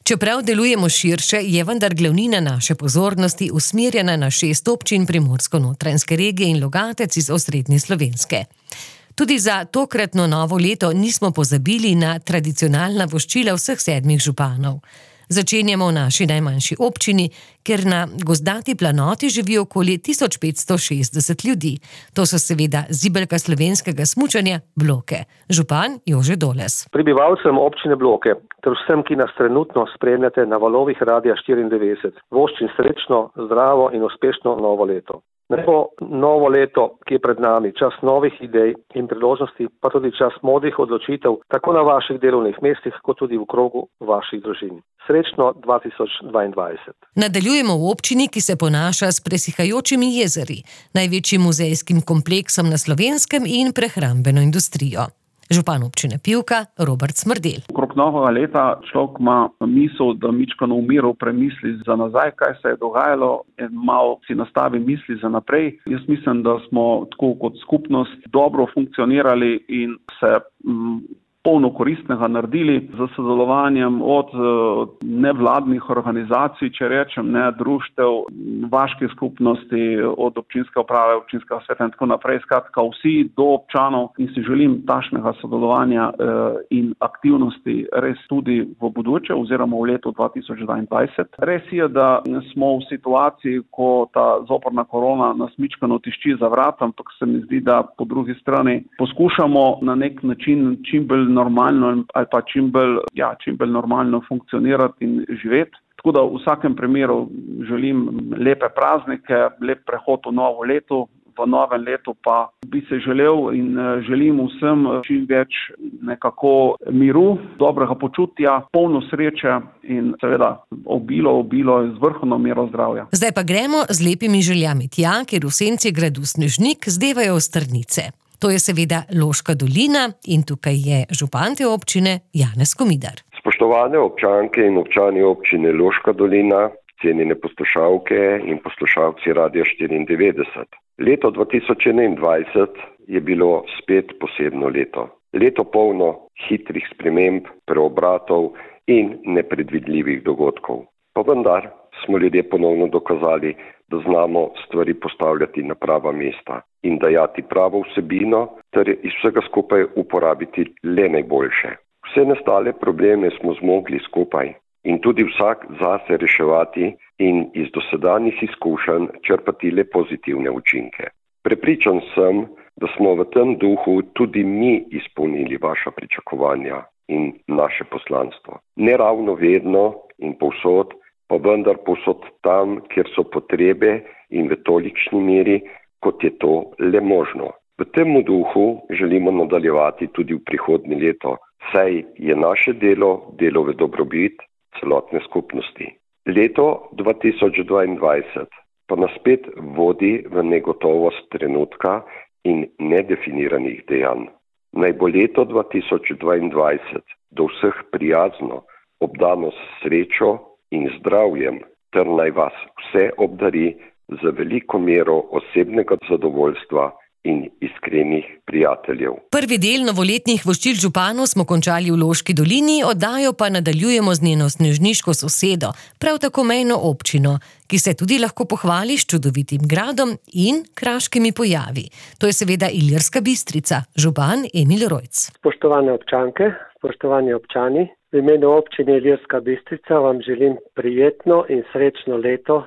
Čeprav delujemo širše, je vendar glavnina naše pozornosti usmerjena na 6 občin Primorsko-notranjske regije in Logatec iz osrednje Slovenske. Tudi za tokratno novo leto nismo pozabili na tradicionalna voščila vseh 7 županov. Začenjamo v naši najmanjši občini, kjer na gozdati planoti živi okoli 1560 ljudi. To so seveda zibelka slovenskega smučanja Bloke. Župan Jože Doles. Prebivalcem občine Bloke ter vsem, ki nas trenutno spremljate na valovih Radia 94, voščim srečno, zdravo in uspešno novo leto. Naj bo novo leto, ki je pred nami, čas novih idej in priložnosti, pa tudi čas modrih odločitev, tako na vaših delovnih mestih, kot tudi v krogu vaših družin. Srečno 2022. Nadaljujemo v občini, ki se ponaša s presihajočimi jezeri, največjim muzejskim kompleksom na Slovenskem in prehrambeno industrijo. Župan občine Pivka Robert Smrdelj. Okrog novega leta človek ima misel, da mičkano v miru premisli za nazaj, kaj se je dogajalo, in malo si nastavi misli za naprej. Jaz mislim, da smo tako kot skupnost dobro funkcionirali in se polno koristnega naredili z sodelovanjem od nevladnih organizacij, če rečem, društev, vaških skupnosti, od občinske uprave, občinskega sveta in tako naprej, skratka vsi do občanov, in si želim takšnega sodelovanja in aktivnosti res tudi v bodoče oziroma v letu 2022. Res je, da smo v situaciji, ko ta zoprna korona nas mičkano tišči za vratom, ampak se mi zdi, da po drugi strani poskušamo na nek način čim bolj normalno ali pa čim bolj normalno funkcionirati in živeti. Tako da v vsakem primeru želim lepe praznike, lep prehod v novo leto. V novem letu pa bi se želel in želim vsem čim več nekako miru, dobrega počutja, polno sreče in seveda obilo izvrhno mero zdravja. Zdaj pa gremo z lepimi željami tja, kjer v senci gradu Snežnik zdevajo strnice. To je seveda Loška dolina in tukaj je župan te občine Janez Komidar. Spoštovane občanke in občani občine Loška dolina, cenjene poslušalke in poslušalci Radia 94. Leto 2021 je bilo spet posebno leto. Leto polno hitrih sprememb, preobratov in nepredvidljivih dogodkov. Pa vendar smo ljudje ponovno dokazali, da znamo stvari postavljati na prava mesta in dajati pravo vsebino ter iz vsega skupaj uporabiti le najboljše. Vse nastale probleme smo zmogli skupaj in tudi vsak zase reševati in iz dosedanjih izkušenj črpati le pozitivne učinke. Prepričan sem, da smo v tem duhu tudi mi izpolnili vaša pričakovanja in naše poslanstvo. Ne ravno vedno in povsod, pa vendar povsod tam, kjer so potrebe in v tolikšni meri, kot je to le možno. V tem duhu želimo nadaljevati tudi v prihodnje leto, saj je naše delo v dobrobit celotne skupnosti. Leto 2022 pa nas spet vodi v negotovost trenutka in nedefiniranih dejanj. Naj bo leto 2022 do vseh prijazno, obdano s srečo in zdravjem, ter naj vas vse obdari z veliko mero osebnega zadovoljstva in iskrenih prijateljev. Prvi del novoletnih voščil županov smo končali v Loški dolini, oddajo pa nadaljujemo z njeno snežniško sosedo, prav tako mejno občino, ki se tudi lahko pohvali s čudovitim gradom in kraškimi pojavi. To je seveda Ilirska Bistrica, župan Emil Rojc. Spoštovane občanke, spoštovani občani, v imenu občine Ilirska Bistrica vam želim prijetno in srečno leto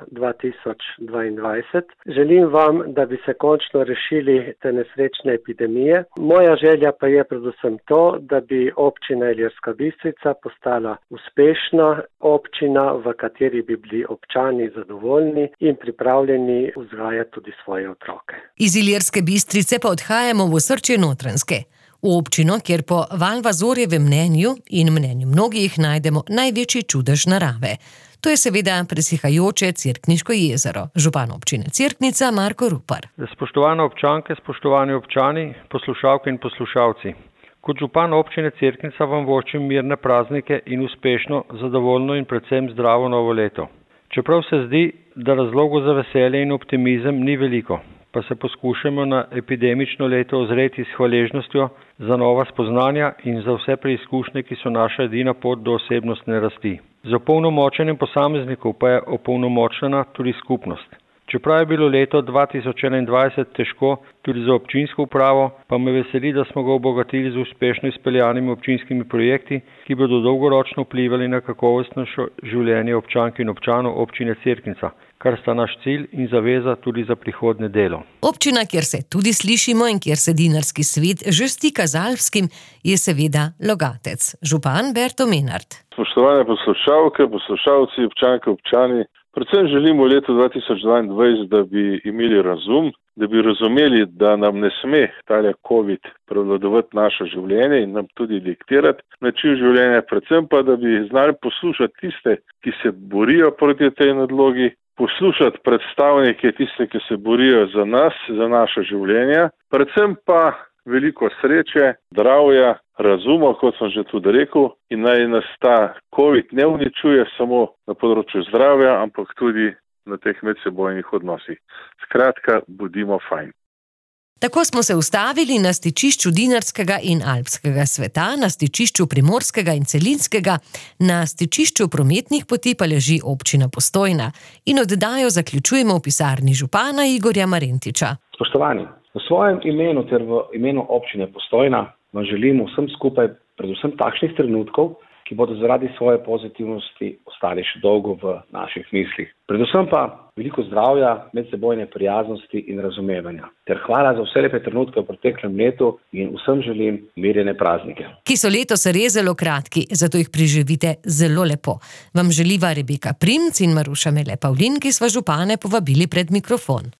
2022. Želim vam, da bi se končno rešili te nesrečne epidemije. Moja želja pa je predvsem to, da bi občina Ilirska Bistrica postala uspešna občina, v kateri bi bili občani zadovoljni in pripravljeni vzgajati tudi svoje otroke. Iz Ilirske Bistrice pa odhajamo v osrčje Notranjske. V občino, kjer po Valvazorjevem mnenju in mnenju mnogih najdemo največji čudež narave. To je seveda presihajoče Cerkniško jezero. Župan občine Cerknica Marko Rupar. Spoštovane občanke, spoštovani občani, poslušalke in poslušalci. Kot župan občine Cerknica vam voščim mirne praznike in uspešno, zadovoljno in predvsem zdravo novo leto. Čeprav se zdi, da razlogov za veselje in optimizem ni veliko, pa se poskušamo na epidemično leto ozreti s hvaležnostjo za nova spoznanja in za vse preizkušnje, ki so naša edina pot do osebnostne rasti. Z opolnomočenjem posameznikov pa je opolnomočena tudi skupnost. Čeprav je bilo leto 2021 težko tudi za občinsko upravo, pa me veseli, da smo ga obogatili z uspešno izpeljanimi občinskimi projekti, ki bodo dolgoročno vplivali na kakovostno življenje občank in občanov občine Cerknica, kar sta naš cilj in zaveza tudi za prihodnje delo. Občina, kjer se tudi slišimo in kjer se dinarski svet že stika z alpskim, je seveda Logatec. Župan Berto Menard. Spoštovane poslušalke, poslušalci, občanke, občani, predvsem želimo v letu 2022, da bi imeli razum, da bi razumeli, da nam ne sme tale COVID prevladovati naše življenje in nam tudi diktirati način življenja, predvsem pa, da bi znali poslušati tiste, ki se borijo proti tej nadlogi, poslušati predstavnike tiste, ki se borijo za nas, za naše življenja, predvsem pa veliko sreče, zdravja, razuma, kot sem že tudi rekel, in naj nas ta COVID ne uničuje samo na področju zdravja, ampak tudi na teh medsebojnih odnosih. Skratka, bodimo fajn. Tako smo se ustavili na stičišču dinarskega in alpskega sveta, na stičišču primorskega in celinskega, na stičišču prometnih poti pa leži občina Postojna. In oddajo zaključujemo v pisarni župana Igorja Marentiča. Spoštovani, v svojem imenu ter v imenu občine Postojna vam želim vsem skupaj predvsem takšnih trenutkov, ki bodo zaradi svoje pozitivnosti ostali še dolgo v naših mislih. Predvsem pa veliko zdravja, medsebojne prijaznosti in razumevanja. Ter hvala za vse lepe trenutke v preteklem letu in vsem želim mirjene praznike. Ki so letos res zelo kratki, zato jih preživite zelo lepo. Vam želiva Rebeka Primc in Maruša Mele Pavlin, ki sva župane povabili pred mikrofon.